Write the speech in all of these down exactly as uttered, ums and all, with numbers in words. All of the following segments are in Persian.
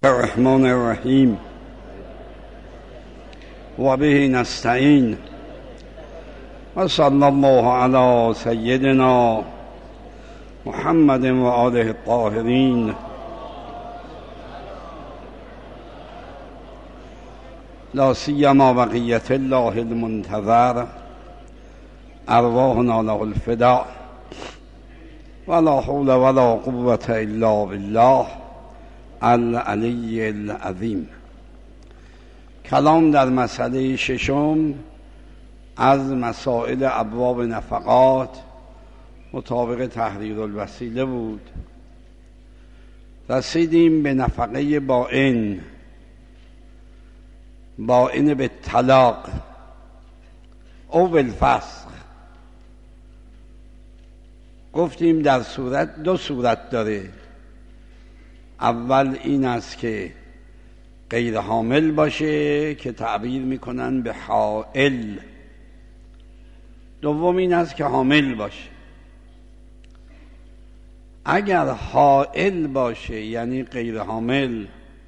الرحمن الرحیم و به نستعین و صلی الله علی سیدنا محمد و آله الطاهرین. لا سیما بقیت الله المنتظر ارواحنا له الفداء ولا حول ولا قوة الا بالله العلی العظیم. کلام در مسئله ششم از مسائل ابواب نفقات مطابق تحریر الوسیله بود. رسیدیم به نفقه بائن، بائن به طلاق او بالفسخ. گفتیم در صورت دو صورت داره. اول این است که غیر حامل باشه که تعبیر میکنن به حائل. دوم این است که حامل باشه. اگر حائل باشه یعنی غیر حامل،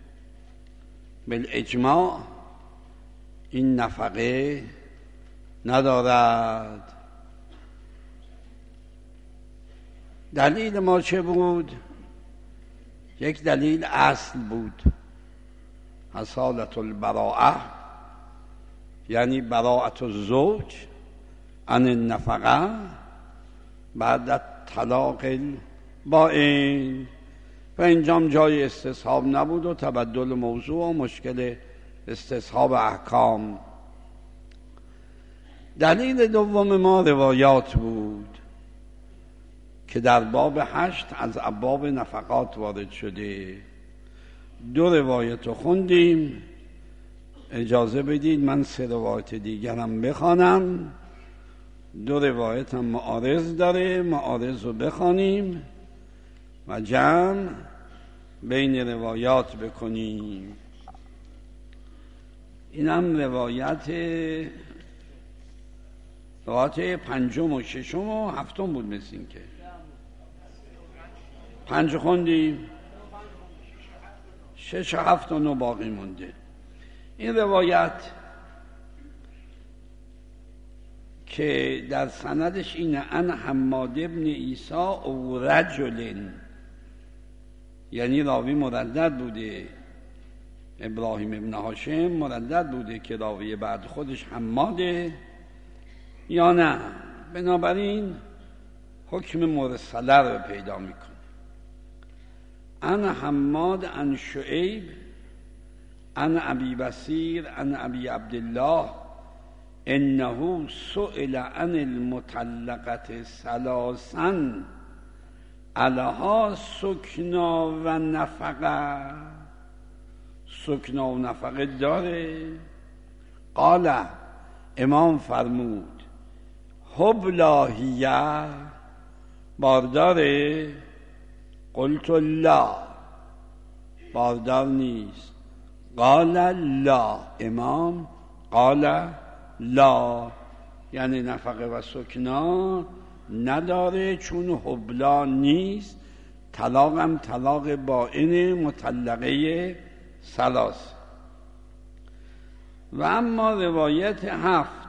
بالاجماع این نفقه ندارد. دلیل ما چه بود؟ یک دلیل اصل بود، حصالت البراءه، یعنی براءت الزوج عن النفقه بعد طلاق البائن. و اینجام جای استصحاب نبود و تبدل موضوع و مشکل استصحاب احکام. دلیل دوم ما روایات بود که در باب هشت از ابواب نفقات وارد شده. دو روایت رو خوندیم. اجازه بدید من سه روایت دیگرم بخوانم. دو روایت هم معارض داره، معارض رو بخوانیم و جمع بین روایات بکنیم. این هم روایت روایت پنجم و ششم و هفتم بود مثل این که پنج خوندیم، شش و هفت و نو باقی مونده. این روایت که در سندش اینه ان حماد ابن عیسی او رجل، یعنی راوی مردد بوده، ابراهیم ابن هاشم مردد بوده که راوی بعد خودش حماده یا نه. بنابراین حکم مرسله رو پیدا میکنه. ان حماد ان شعیب ان ابی بصیر ان ابی عبدالله انه سئل عن المطلقة ثلاثا علها سکنا و نفقه. سکنا و نفقه داره؟ قال، امام فرمود حبلاهیه، بارداره؟ قلت لا، باردار نیست. قال لا، امام قال لا، یعنی نفقه و سکنا نداره چون حبلا نیست. طلاقم طلاق بائن مطلقه ثلاث. و اما روایت هفت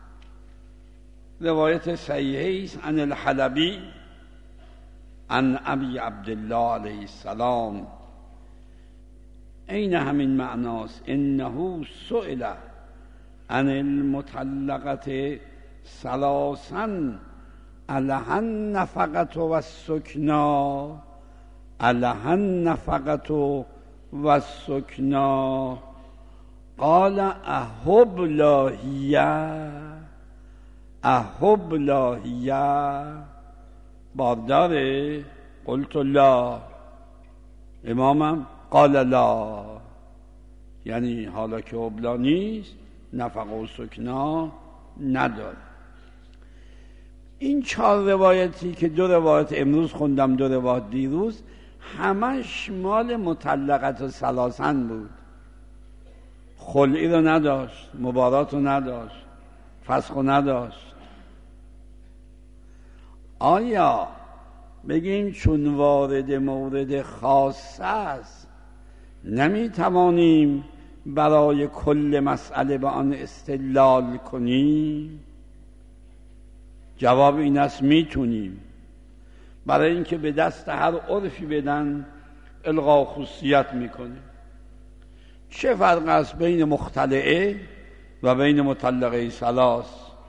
روایت صحیحه است عن الحلبی عن ابی عبدالله علیه السلام. این همین معناست. انه سئل عن المطلقة ثلاثا علها النفقة و السکنا، علها النفقة و السکنا. قال احب لاهیه، احب لاهیه، بارداره؟ قلت لا، امامم قال لا، یعنی حالا که حبلا نیست نفقه و سکنا نداره. این چهار روایتی که دو روایت امروز خوندم، دو روایت دیروز، همش مال مطلقت و ثلاثن بود. خلعی رو نداشت، مبارات رو نداشت، فسخ رو نداشت. آیا بگیم چون وارد مورد خاص است نمی توانیم برای کل مسئله به آن استدلال کنیم؟ جواب این است میتونیم. برای اینکه به دست هر عرفی بدن الغا خصوصیت میکنه. چه فرق است بین مختلعه و بین مطلقه ثلاث؟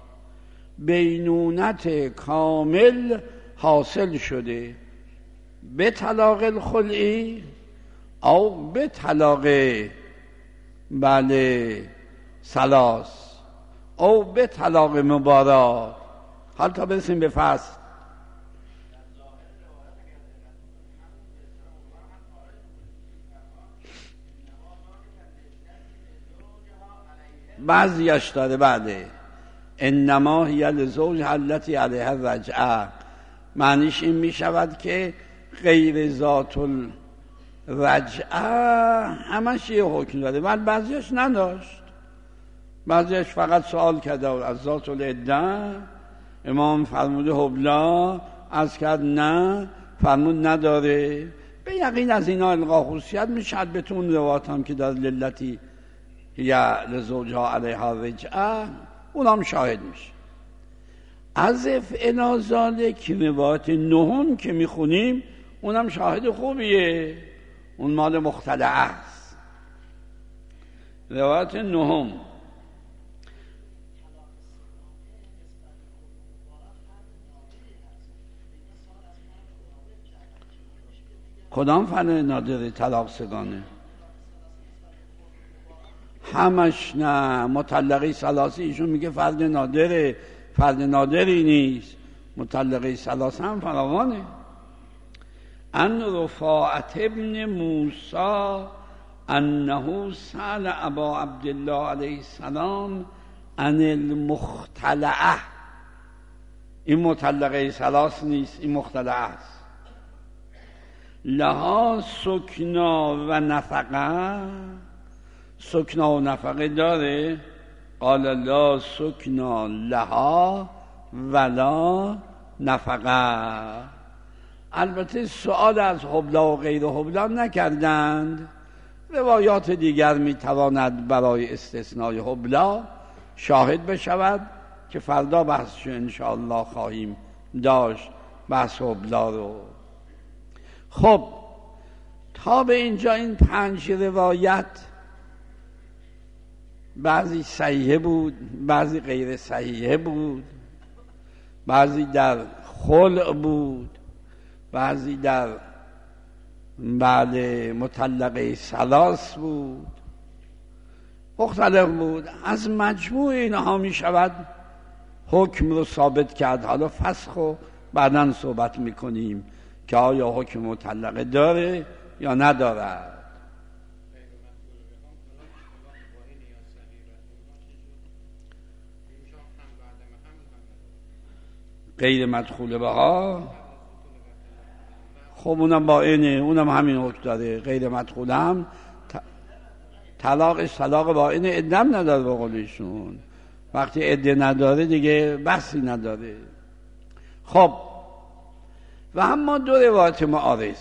بینونت کامل حاصل شده به طلاق الخلعی او به طلاق بله ثلاث او به طلاق مبارات. حال تا برسیم به فصل. بعضیش داره بعده انما هی لزوج التی علیها الرجعه، معنیش این می شود که غیر ذات الرجعه همش یه حکم داره، ولی بعضیش نداشت. بعضیش فقط سوال کرده از ذات العده، امام فرموده حبلا، از کرد نه، فرمود نداره. به یقین از اینا الغا خصوصیت میشد. بهتون روایت هم که در للتی یا لزوجها علیها رجعه اونم شاهد میشه. از افعلا ذالک روایت نهم که میخونیم اونم شاهد خوبیه، اون مال مختلعه است. روایت نهم کدام فن نادره؟ طلاق سگانه همش نه. مطلقه ثلاثه ایشون میگه فرد نادره، فرد نادری نیست. مطلقه ثلاثه هم فراوانه. ان رفاعت ابن موسی انه سأل ابا عبدالله علیه السلام عن المختلعه. این مطلقه ثلاثه نیست، این مختلعه است. لها سکنا و نفقه، سکنا و نفقه داره؟ قال لا سکنا لها ولا نفقه. البته سؤال از حبلا و غیر حبلا نکردند. روایات دیگر میتواند برای استثنای حبلا شاهد بشود که فردا بحثش انشاءالله خواهیم داشت، بحث حبلا رو. خب تا به اینجا این پنج روایت بعضی صحیحه بود، بعضی غیر صحیحه بود، بعضی در خلع بود، بعضی در بعد مطلقه ثلاث بود، مختلف بود. از مجموع اینها می شود حکم رو ثابت کرد. حالا فسخ و بعداً صحبت می کنیم که آیا حکم مطلقه داره یا نداره. غیر مدخول بها خب اونم با اینه، اونم همین حکم داره. غیر مدخول هم طلاقش طلاق با اینه، عدم نداره به قولشون. وقتی عده نداره دیگه بحثی نداره. خب و اما دو روایت معارض.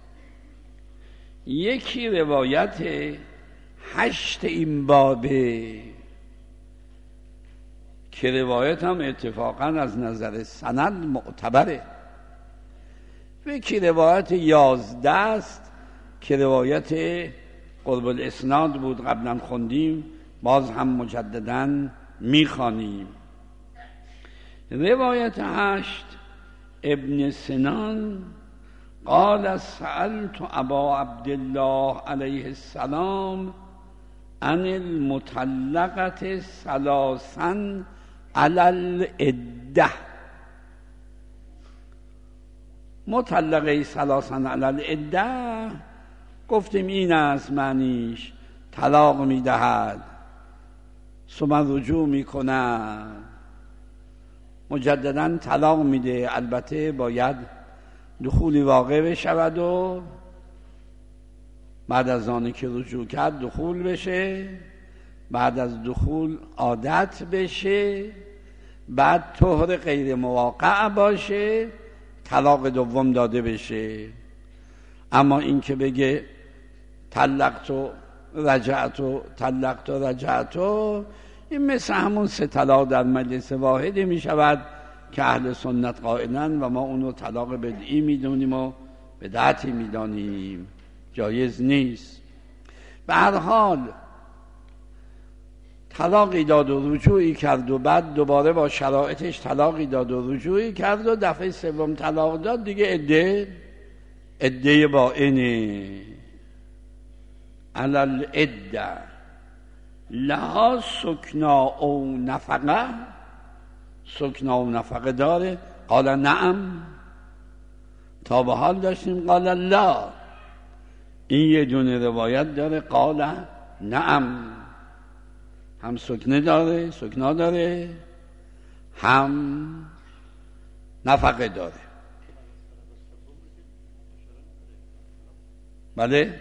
یکی روایت هشت این بابه که روایت هم اتفاقا از نظر سند معتبره، و یکی روایت یازده است که روایت قرب الاسناد بود، قبلا خوندیم، باز هم مجددا میخوانیم. روایت هشت ابن سنان قال سألت ابا عبدالله علیه السلام عن المطلقة ثلاثا علی العده. مطلقه ثلاثا علی العده گفتیم این است معنیش، طلاق میدهد ثم رجوع میکنه، مجددا طلاق میده. البته باید دخولی واقع بشود و بعد از آنه که رجوع کرد دخول بشه، بعد از دخول عادت بشه، بعد طهر غیر مواقع باشه، طلاق دوم داده بشه. اما این که بگه طلقت و رجعت و طلقت و رجعت و این مثل همون سه طلاق در مجلس واحدی می شود که اهل سنت قائلن و ما اونو طلاق بدعی می دونیم و بدعتی می دانیم، جایز نیست. به هر حال طلاقی داد و رجوعی کرد و بعد دوباره با شرایطش طلاقی داد و رجوعی کرد و دفعه سوم طلاق داد، دیگه عده عده با اینه علل عده لها سکنا او نفقه، سکنا و نفقه داره؟ قال نعم. تا به حال داشتیم قال لا. این یه دونه روایت داره قال نعم، هم سکنه داره، سکنا داره، هم نفقه داره. بله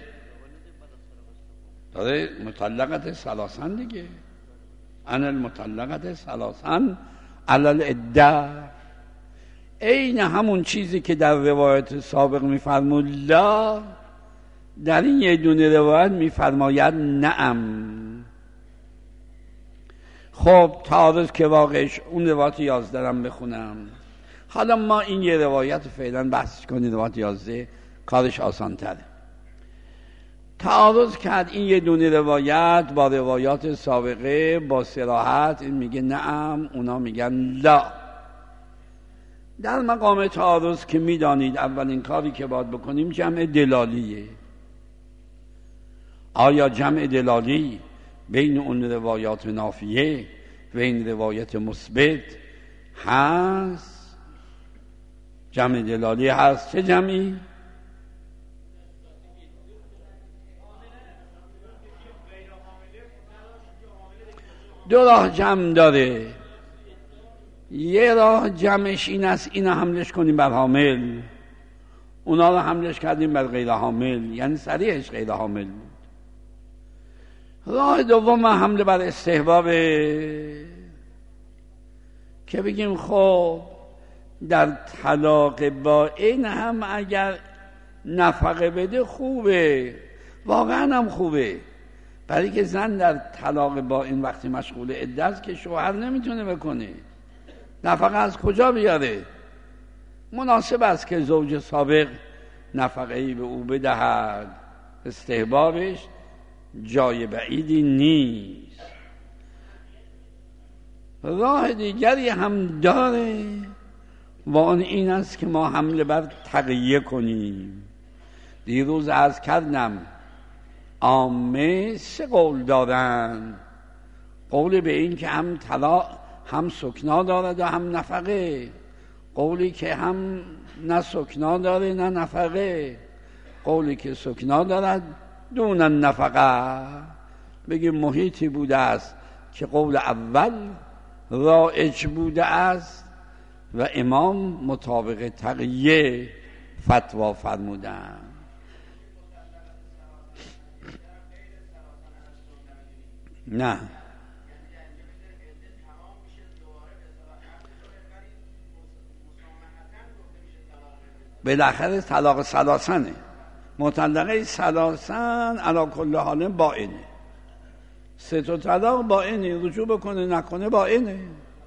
داره. مطلقت ثلاثن دیگه، انا المطلقت ثلاثن علی العده، عین همون چیزی که در روایت سابق میفرمود لا، در این یه دونه روایت میفرماید نعم. خب تعارض که واقعش اون روایت یازده هم بخونم. حالا ما این یه روایت فعلا بحث کنید، روایت یازده کارش آسان تره. تعارض کرد این یه دونه روایت با روایات سابقه با صراحت، این میگه نعم، اونا میگن لا. در مقام تعارض که میدانید اولین کاری که باید بکنیم جمع دلالیه. آیا جمع دلالی بین اون روایات نافیه و این روایت مثبت هست؟ جمع دلالی هست. چه جمعی؟ دو راه جمع داره. یه راه جمعش این است اینا حملش کنیم بر حامل، اونا رو حملش کردیم بر غیر حامل، یعنی صریحش غیر حامل بود. راه دوم حمله بر استحبابه که بگیم خب در طلاق با این هم اگر نفقه بده خوبه، واقعا هم خوبه، برای که زن در طلاق با این وقتی مشغول عده است که شوهر نمیتونه بکنه، نفقه از کجا بیاره؟ مناسب است که زوج سابق نفقه‌ای به او بدهد، استحبابش جای بعیدی نیست. راه دیگری هم داره و آن این است که ما حمله بر تقیه کنیم. دیروز عرض کردم عامه سه قول دارن، قول به این که هم طلاق هم سکنا دارد و هم نفقه، قولی که هم نه سکنا داره نه نفقه، قولی که سکنا دارد دون النفقه. بگیم محیطی بوده است که قول اول رایج بوده است و امام مطابق تقیه فتوا فرمودن. نه بالاخره طلاق ثلاثنه، مطلقه ثلاثن علی کل حال با اینه، سه تا طلاق با اینه، رجوع بکنه نکنه با اینه.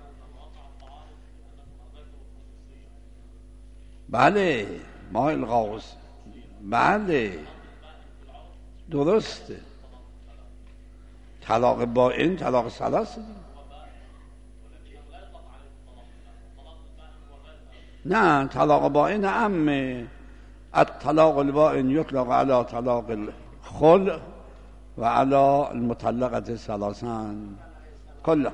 بله ما الغاوس، بله درسته، طلاق با این طلاق ثلاثه. نه طلاق بائن عمه، الطلاق البائن یطلق علی طلاق الخلع و علی المطلقه ثلاثا کلا.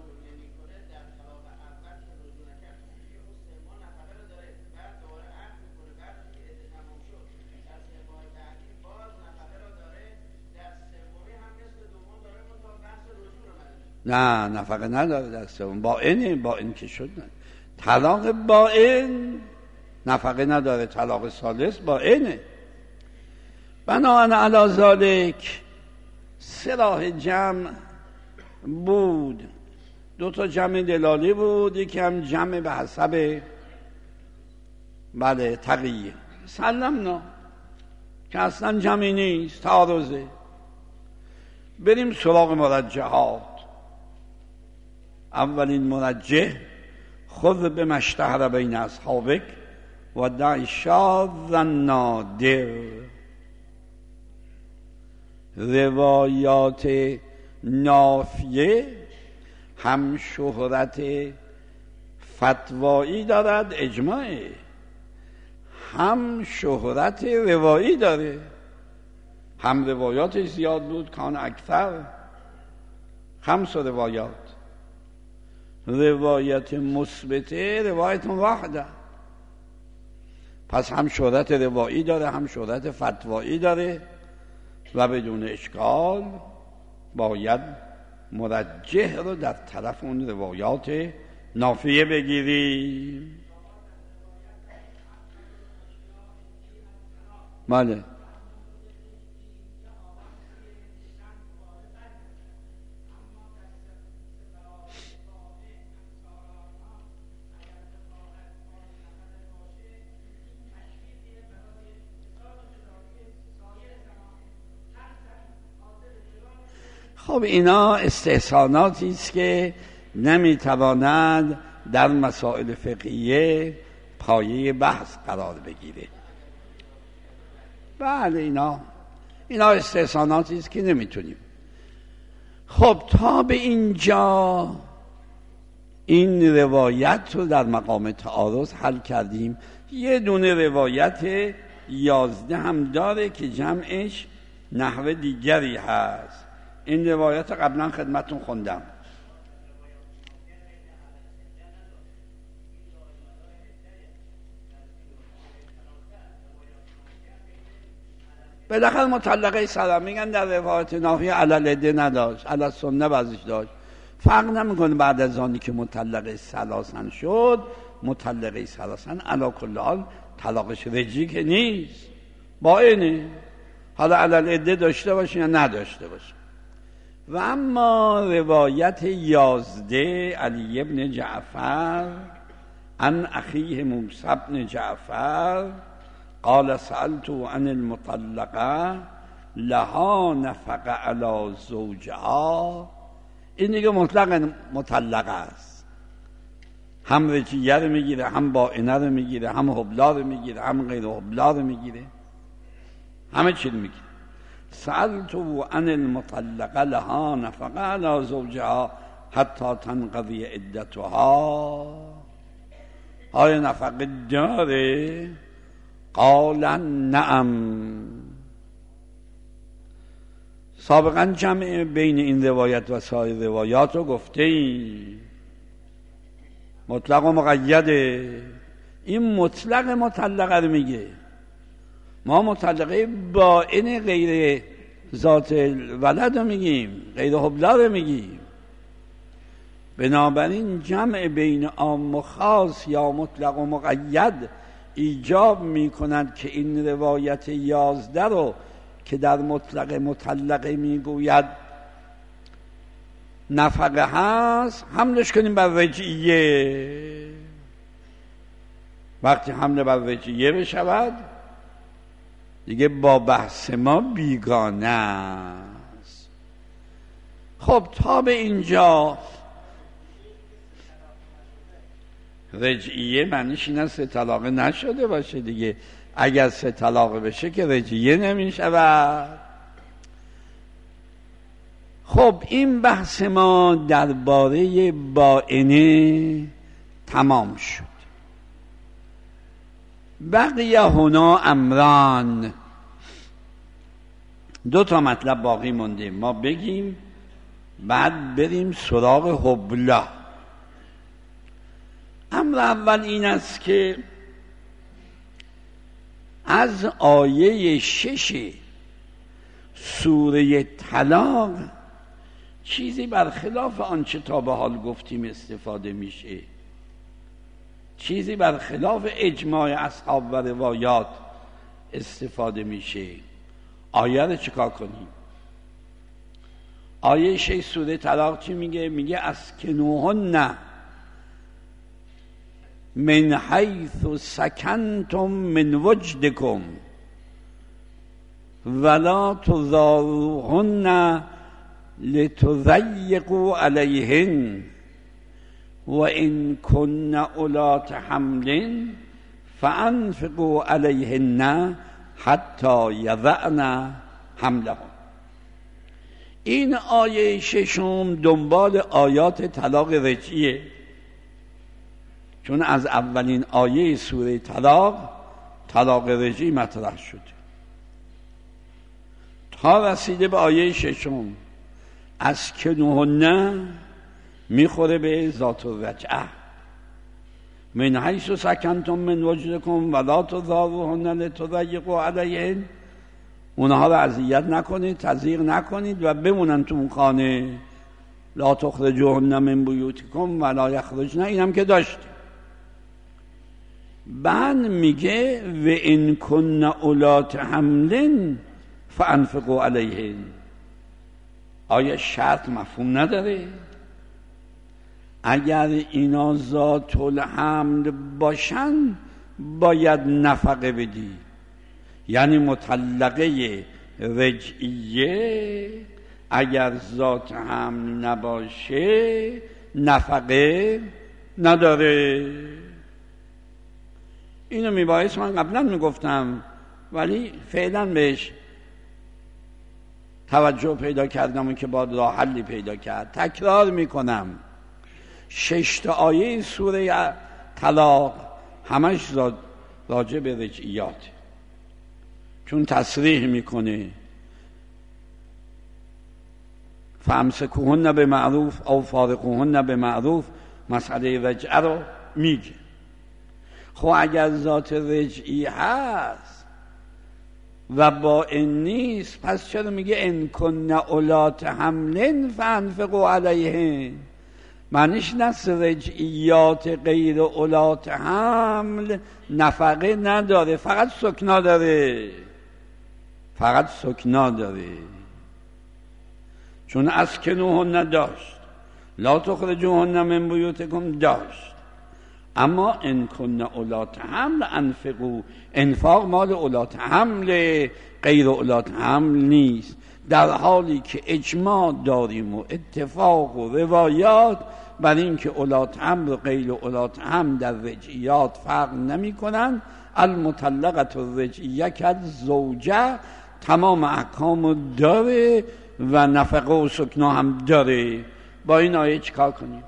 نه نفقه نداره در سوم، بائنه، بائن که شد نه. طلاق بائن نفقه نداره، طلاق ثالث بائنه. بناهن علی ذالک سه راه جمع بود، دو تا جمع دلالی بود، یکی هم جمع به حسب بله تقیه. سلمنا که اصلا جمعی نیست، تعارضه. بریم سراغ مرجحات. اولین مرجح: خذ به مشتهر بین اصحابک و دع شاذ نادر. روایات نافیه هم شهرت فتوایی دارد، اجماعه، هم شهرت روایی داره. هم روایاتش زیاد بود، کان اکثر خمس روایات. روایت مثبته روایت واحده، پس هم شهرت روایی داره هم شهرت فتوایی داره و بدون اشکال باید مرجح رو در طرف اون روایات نافیه بگیریم. بله. خب اینا استحساناتی است که نمیتواند در مسائل فقهیه پایه بحث قرار بگیره. بله اینا اینا استحساناتی است که نمیتونیم. خب تا به اینجا این روایت رو در مقام تعارض حل کردیم. یه دونه روایت یازده هم داره که جمعش نحو دیگری هست. این روایت قبلا خدمتون خوندم. بالاخره مطلقه سلام میگن در روایت نافیه علل عده نداشت، علل سنه بعضیش داشت. فرق نمیکنه بعد از آنی که مطلقه سلاسن شد، مطلقه سلاسن علی کل حال طلاقش رجی که نیست، با اینه حالا علل عده داشته باشه یا نداشته باشه. و اما روایت یازده علی ابن جعفر عن اخیه موسی بن جعفر قال سألت عن المطلقه لها نفقه علی زوجها. این دیگه مطلق مطلقه است، هم رجیه رو میگیره، هم باینه رو میگیره، هم حبلا رو میگیره، هم غیر حبلا رو میگیره، همه چی رو میگیره. سألتو عن المطلقه لها نفقه علی زوجها حتی تنقضی عدتها. آیا نفقه داره؟ قال نعم. سابقا جمع بین این روایت و سایر روایات رو گفته ایم. مطلق و مقیده. این مطلق مطلقه رو میگه. ما مطلقه باین غیر ذات ولد رو میگیم، غیر حبلا رو میگیم. بنابراین جمع بین عام و خاص یا مطلق و مقید ایجاب میکند که این روایت یازده رو که در مطلق مطلقه میگوید نفقه هست حملش کنیم بر رجعیه. وقتی حمله بر رجعیه بشود دیگه با بحث ما بیگانه است. خب تا به اینجا رجعیه معنیش این است طلاق نشده باشه دیگه. اگر سه طلاق بشه که رجعیه نمی شود. خب این بحث ما درباره باینه تمام شد. بقیه هنا امران، دو تا مطلب باقی مونده ما بگیم بعد بریم سراغ حبلا. امر اول این است که از آیه شش سوره طلاق چیزی برخلاف آنچه تا به حال گفتیم استفاده میشه، چیزی برخلاف اجماع اصحاب و روایات استفاده میشه. آیه رو چیکار کنیم؟ آیه شش سوره طلاق چی میگه؟ میگه اسکنوهن من حیث سکنتم من وجدکم. ولا تضاروهن لتضيقوا علیهن و ان کن اولات حمل فانفقوا علیهن حتی یضعن حملهن. این آیه ششم دنبال آیات طلاق رجعیه، چون از اولین آیه سوره طلاق طلاق رجعی مطرح شده تا رسیده به آیه ششم. از کنوهن میخوره به ذات الرجعه. من حیث سکنتم من وجدکم ولا تضاروهن لتضیقوا علیهن. اونها رو اذیت نکنید، تضییق نکنید و بمونن تو اون خانه. لا تخرجوهن من بیوتکم ولا یخرجن، اینم که داشتیم. بعد میگه و ان کن اولات حمل فانفقوا علیهن. آیا شرط مفهوم نداره؟ اگر اینا ذات الحمل باشن باید نفقه بدی، یعنی مطلقه رجعیه اگر ذات حمل نباشه نفقه نداره. اینو میبایست من قبلا میگفتم ولی فعلا بهش توجه پیدا کردم و که باید راه حلی پیدا کرد. تکرار میکنم، شش تا آیه سوره طلاق همش راجع به رجعیات، چون تصریح میکنه فامسکوهن به معروف او فارقوهن به معروف، مسئله رجعه رو میگه. خب اگر ذات رجعی هست و با این نیست، پس چرا میگه ان کن اولات حمل فانفقوا علیهن؟ معنیش نست رجعیات غیر اولات حمل نفقه نداره، فقط سکنا داره، فقط سکنا داره. چون اسکنوهن داشت، لا تخرجوهن من بیوتکم داشت، اما ان کن اولات حمل انفقوا، انفاق مال اولات حمل، غیر اولات حمل نیست. در حالی که اجماع داریم و اتفاق و روایات بر این که اولات حمل و غیر اولات حمل در رجعیات فرق نمی کنن. المطلقه الرجعیه کالزوجه تمام احکام داره و نفقه و سکنا هم داره. با این آیه چیکار کنیم؟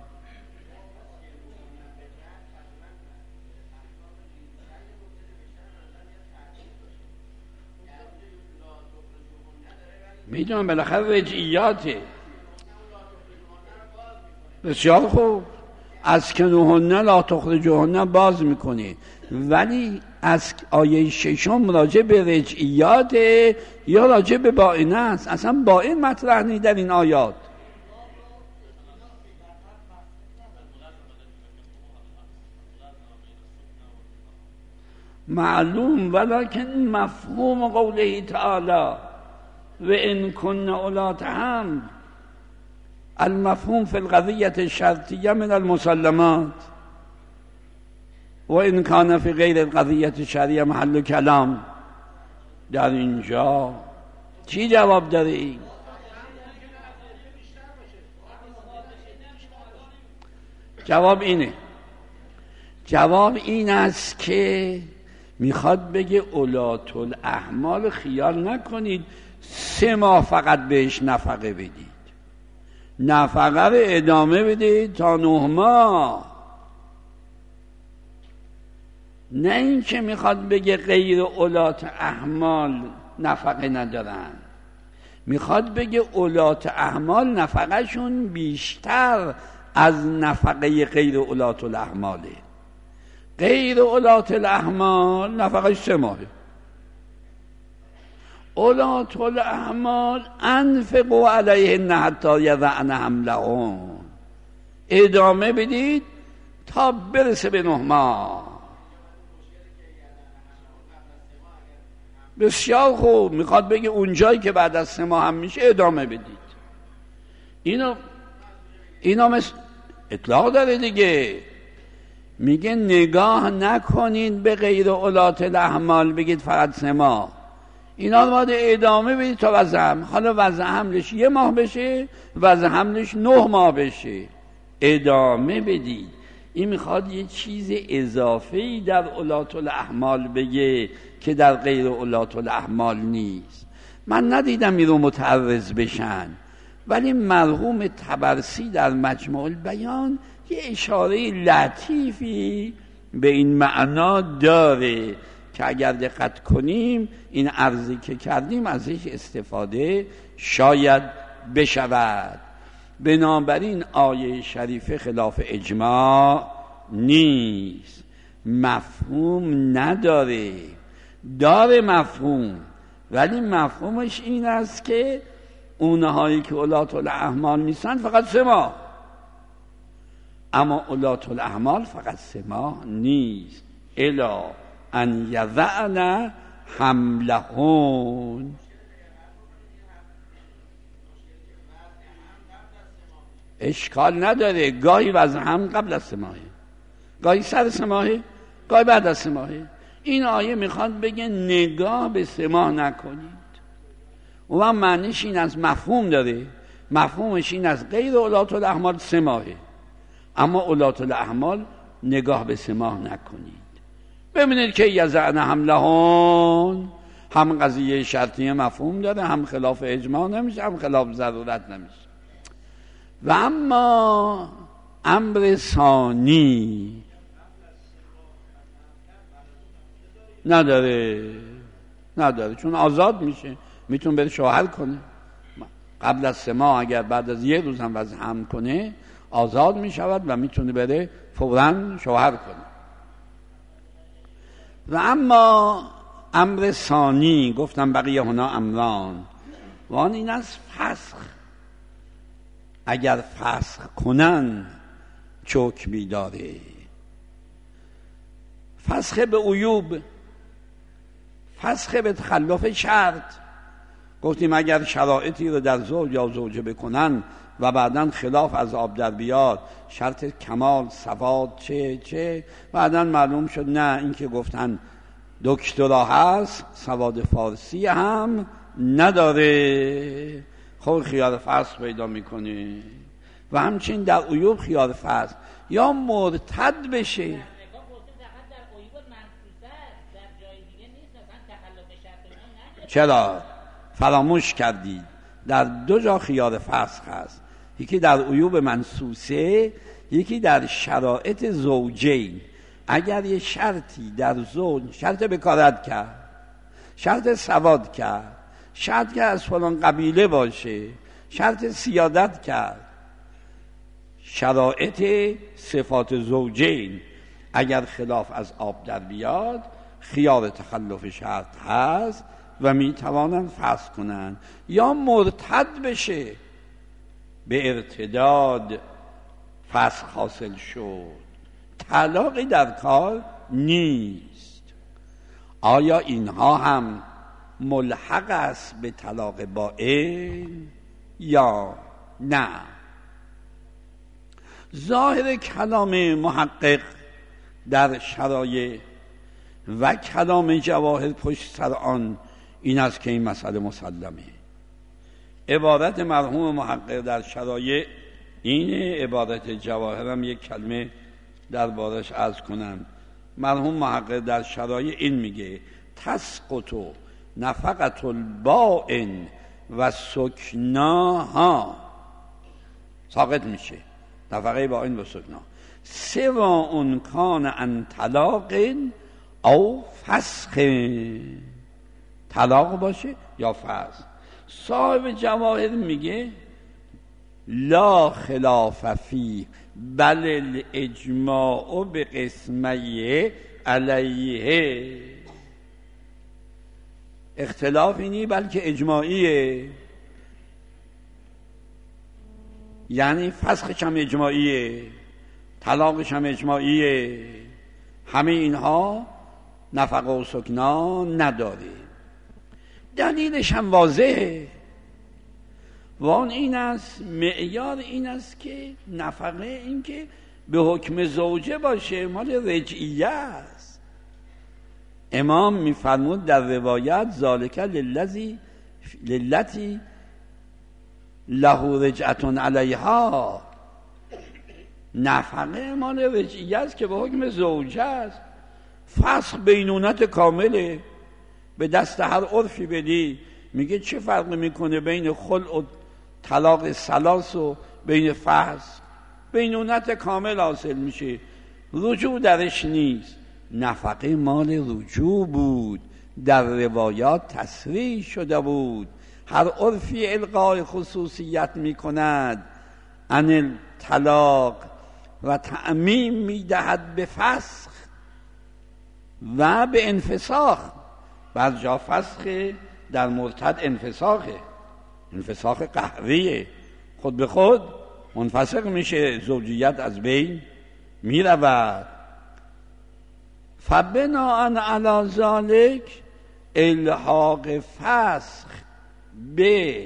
میدونم بالاخره رجعیاته. بسیار خوب، از کنوهن لا تخرجوهن باز میکنه، ولی از آیه ششم راجع به رجعیاته یا راجع به باینه است؟ اصلا باین مطرح نیست در این آیات. معلوم، ولکن مفهوم قوله تعالی و ان کن اولات حمل، المفهوم فی القضیة الشرطیه من المسلمات و ان کان فی غیر القضیة الشرعیه محل کلام. در اینجا چی جواب داره این؟ جواب اینه، جواب این است که میخواد بگه اولات الاحمال خیال نکنید سه ماه فقط بهش نفقه بدید، نفقه رو ادامه بدید تا نه ماه. نه این که میخواد بگه غیر اولات احمال نفقه ندارن، میخواد بگه اولات احمال نفقه شون بیشتر از نفقه غیر اولات الاحماله. غیر اولات الاحمال نفقه سه ماهه، اولات الاحمال انفقوا علیهن حتی یضعن حملهن، ادامه بدید تا برسه به نه ماه. بسیار خوب، میخواد بگه اونجایی که بعد از سه ماه هم میشه ادامه بدید. اینو اینو مثل اطلاق داره دیگه، میگه نگاه نکنید به غیر اولات الاحمال بگید فقط سه ماه، اینا رو باید ادامه بدید تا وضع حمل. حالا وضع حملش یه ماه بشه، وضع حملش نه ماه بشه، ادامه بدید. این میخواد یه چیز اضافه‌ای در اولات الاحمال بگه که در غیر اولات الاحمال نیست. من ندیدم این رو متعرض بشن، ولی مرحوم طبرسی در مجموع البیان یه اشاره لطیفی به این معنا داره که اگر دقت کنیم این عرضی که کردیم ازش استفاده شاید بشود. بنابراین آیه شریفه خلاف اجماع نیست، مفهوم نداره، داره مفهوم، ولی مفهومش این است که اونهایی که اولات الاحمال نیستن فقط سه ماه، اما اولات الاحمال فقط سه ماه نیست. الا ان یضعن حملهن. اشکال نداره، گاهی وضع هم قبل از سه ماهه، گاهی سر سه ماهه، گاهی بعد از سه ماهه. این آیه میخواد بگه نگاه به سه ماه نکنید. و معنیش این از مفهوم داره، مفهومش این از غیر اولات الاحمال سه ماهه، اما اولات الاحمال نگاه به سه ماه نکنید. ببینید که یضعن حملهن هم قضیه شرطیه مفهوم داره، هم خلاف اجماع نمیشه، هم خلاف ضرورت نمیشه. و اما امر ثانی نداره، نداره چون آزاد میشه، میتونه بره شوهر کنه قبل از سه ماه. اگر بعد از یه روز هم وضع حمل کنه آزاد میشود و میتونه بره فوراً شوهر کنه. و اما امر ثانی گفتم بقیه هنا امران، و آن این از فسخ. اگر فسخ کنن چه حکمی داره؟ فسخ به عیوب، فسخ به تخلف شرط. گفتیم اگر شرایطی رو در زوج یا زوجه بکنن و بعداً خلاف از آب در بیاد، شرط کمال سواد چه چه بعداً معلوم شد نه، این که گفتن دکترا هست سواد فارسی هم نداره، خود خیار فسخ پیدا میکنه. و همچنین در عیوب خیار فسخ، یا مرتد بشه. چرا؟ فراموش کردید در دو جا خیار فسخ هست، یکی در عیوب منصوصه، یکی در شرایط زوجین. اگر یه شرطی در زوج شرط بکارت کرد، شرط سواد کرد، شرط که از فلان قبیله باشه، شرط سیادت کرد، شرایط صفات زوجین اگر خلاف از آب در بیاد خیار تخلف شرط هست و می توانند فسخ کنند. یا مرتد بشه، به ارتداد فسخ حاصل شد، طلاقی در کار نیست. آیا اینها هم ملحق است به طلاق بائن یا نه؟ ظاهر کلام محقق در شرایع و کلام جواهر پشت سر آن این است که این مسئله مسلمه. عبارت مرحوم محقق در شرایع اینه، عبارت جواهر هم یک کلمه دربارش عرض کنم. مرحوم محقق در شرایع این میگه تسقط نفقت البائن و سکناها، ساقط میشه نفقه بائن و سکنا، سوا اون کان ان طلاق او فسخ، طلاق باشه یا فسخ. صاحب جواهر میگه لا خلاف فی بل الاجماع به قسمیه علیه. اختلاف اینی بلکه اجماعیه، یعنی فسخش هم اجماعیه، طلاقش هم اجماعیه. همه اینها نفقه و سکنا نداره. دلیلش هم واضحه، و آن این است، معیار این است که نفقه این که به حکم زوجه باشه، مال رجعیه است. امام میفرمود در روایت ذالک للذی للتی له رجعتون علیها، نفقه مال رجعیه است که به حکم زوجه است. فسخ بینونت کامله، به دست هر عرفی بدی. میگه چه فرقی میکنه بین خلع و طلاق ثلاث و بین فسخ؟ بینونت کامل حاصل میشه، رجوع درش نیست. نفقه مال رجوع بود، در روایات تصریح شده بود. هر عرفی القای خصوصیت میکند عن الطلاق و تعمیم میدهد به فسخ و به انفساخ. بعض جا فسخ در مرتد انفساخه، انفساخ قهریه، خود به خود منفسخ میشه، زوجیت از بین میرود. فبناء علی ذلک الحاق فسخ به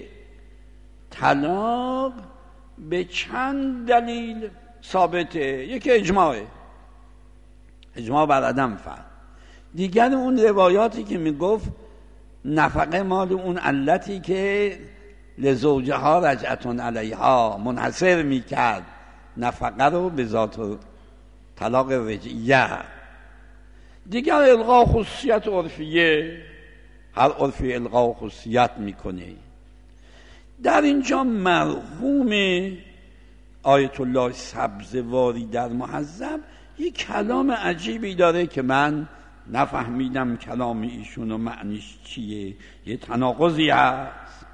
طلاق به چند دلیل ثابته. یکی اجماعه، اجماع بر عدم فهم. دیگر اون روایاتی که میگفت نفقه مال اون علتی که لزوجها رجعتون علیها منحصر میکرد نفقه رو به ذات طلاق رجعیه. دیگر الغا خصوصیت عرفیه، هر عرفی الغا خصوصیت میکنه. در اینجا مرحوم آیت الله سبزواری در مهذب یک کلام عجیبی داره که من نفهمیدم کلام ایشون و معنیش چیه. یه تناقضی هست.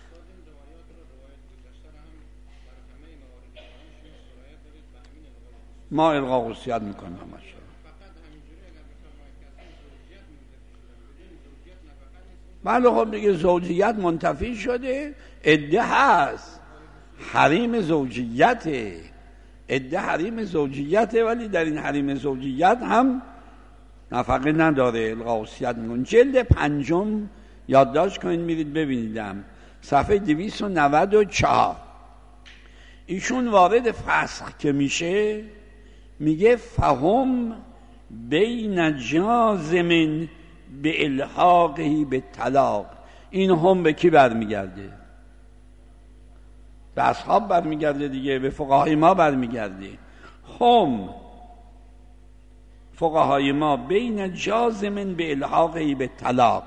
ما الغا خصوصیت میکنیم همش. بله خب دیگه زوجیت منتفی شده، عده هست، حریم زوجیته، عده حریم زوجیته، ولی در این حریم زوجیت هم نفقه نداره، الغا خصوصیت میکنه. جلد پنجم یادداشت کنید میرید ببینیدم صفحه دویست و نود و چهار. ایشون وارد فسخ که میشه میگه فهم بین جازم به الحاقی به طلاق. این هم به کی برمیگرده؟ به اصحاب برمیگرده دیگه، به فقهای ما برمیگرده. هم فقهای ما بین جازم به الحاقی به طلاق،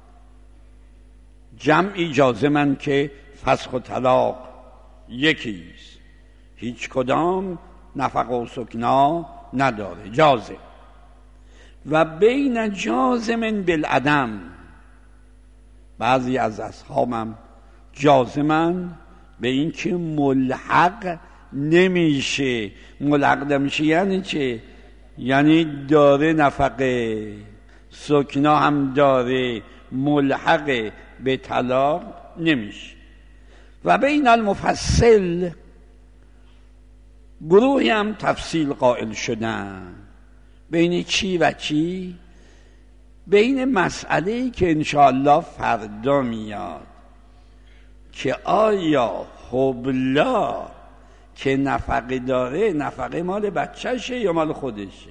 جمعی جازمن که فسخ و طلاق یکیست، هیچ کدام نفقه و سکنا نداره، جازم. و بین جازم بالعدم، بعضی از اصحابم جازمن به این که ملحق نمیشه. ملحق نمیشه یعنی چه؟ یعنی داره نفقه سکنا هم داره، ملحق به طلاق نمیشه. و بین المفصل، گروهی هم تفصیل قائل شدن. بین چی و چی؟ بین مسئله‌ای که انشاءالله فردا میاد که آیا حبلا که نفقه داره نفقه مال بچهشه یا مال خودشه.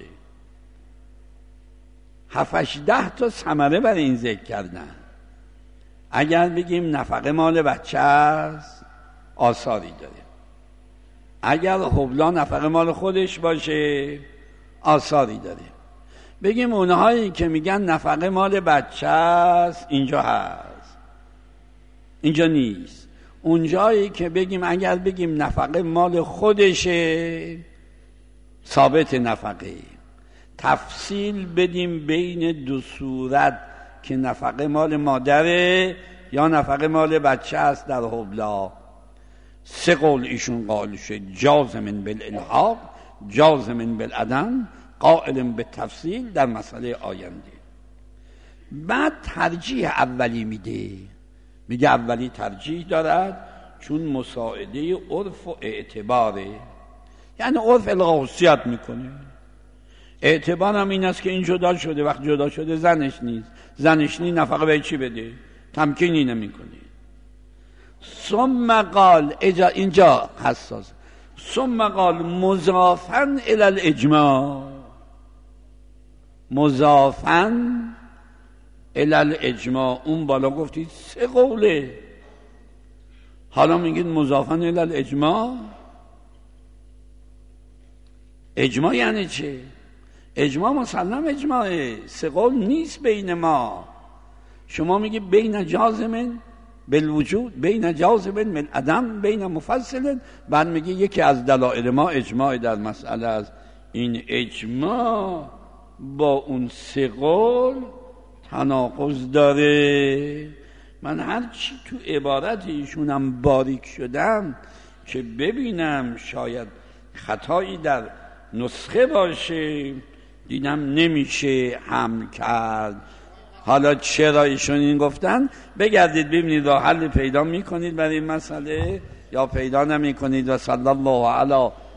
هفتش ده تا ثمره برای این ذکر کردن. اگر بگیم نفقه مال بچه است آثاری داره، اگر حبلا نفقه مال خودش باشه آثاری داره. بگیم اونهایی که میگن نفقه مال بچه است اینجا هست، اینجا نیست. اونجایی که بگیم اگر بگیم نفقه مال خودشه ثابت نفقه، تفصیل بدیم بین دو صورت که نفقه مال مادره یا نفقه مال بچه است در حبلا. سه قول ایشون قائل شد: جازم بالالحاق، جازم بالعدم، قائل به تفصیل در مسئله آینده. بعد ترجیح اولی میده، میگه اولی ترجیح دارد چون مساعده عرف و اعتباره، یعنی عرف الغا خصوصیت میکنه. اعتبار هم این است که این جدا شده، وقت جدا شده زنش نیست، زنش نیست نفقه به چی بده؟ تمکینی نمیکنه. ثم قال، اینجا حساس، ثم قال مضافا الی الاجماع، مضافا علل اجماع، اون بالا گفتید سه قوله، حالا میگید مضافن علل اجماع. اجماع یعنی چه؟ اجماع مسلم اجماعه، سه قول نیست بین ما. شما میگی بین جازم بالوجود، بین جازم بالعدم، بین مفصل، بعد میگی یکی از دلائل ما اجماع در مسئله است. این اجماع با اون سه قول تناقض داره. من هر چی تو عبارت ایشونم باریک شدم که ببینم شاید خطایی در نسخه باشه، دیدم نمیشه حمل کرد. حالا چرا ایشون این گفتن؟ بگردید ببینید راه حل پیدا میکنید برای این مسئله یا پیدا نمیکنید. و صلی الله علی